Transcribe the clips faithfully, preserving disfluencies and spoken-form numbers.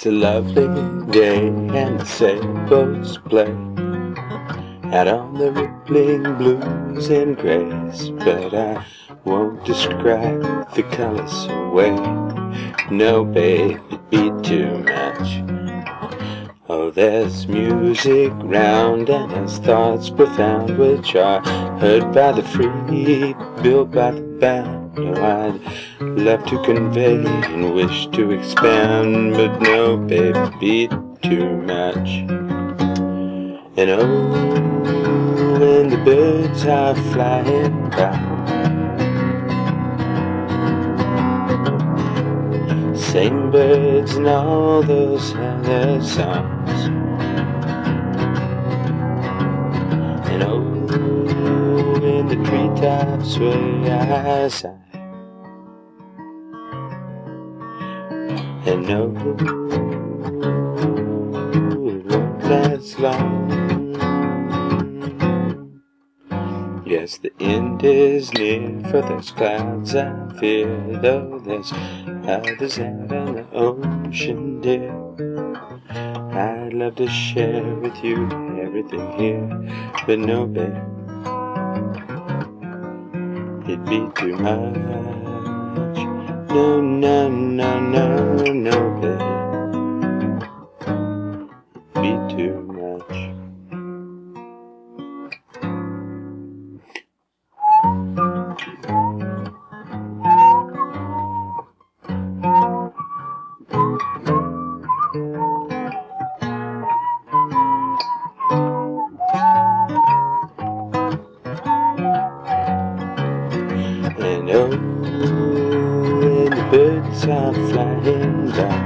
a lovely day and the sailboats play out on the rippling blues and grays, but I won't describe the colors away. No, babe, it'd be too much. Oh, there's music round and there's thoughts profound which are heard by the free, built by the bound. Oh, I'd love to convey and wish to expand, but no, babe, it'd be too much. And oh, when the birds are flying by, same birds and all those other songs. And oh, when the treetops sway, I sigh. And no, it won't last long. Yes, the end is near, for those clouds I fear, though there's others out on the ocean, dear. I'd love to share with you everything here, but no, babe, it'd be too much. No, no, no, no, no, babe, it'd be too much. And oh, when the birds are flying down,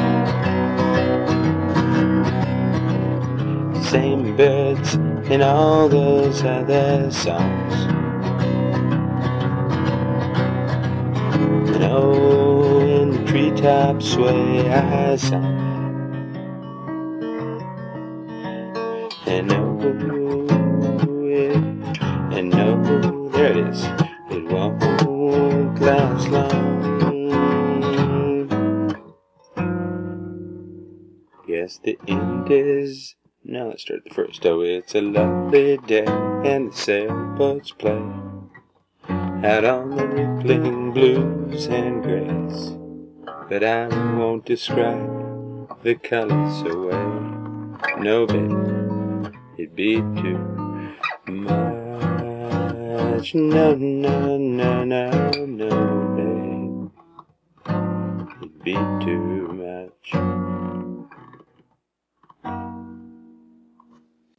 same birds in all those other songs. And oh, when the treetops sway, I sigh. And oh, yeah, and oh, there it is. It won't last long. Yes, the end is. Now let's start the first. Oh, it's a lovely day and the sailboats play out on the rippling blues and grays, but I won't describe the colors away. No, babe, it'd be too much. No, no, no, no, no, babe, it'd be too much.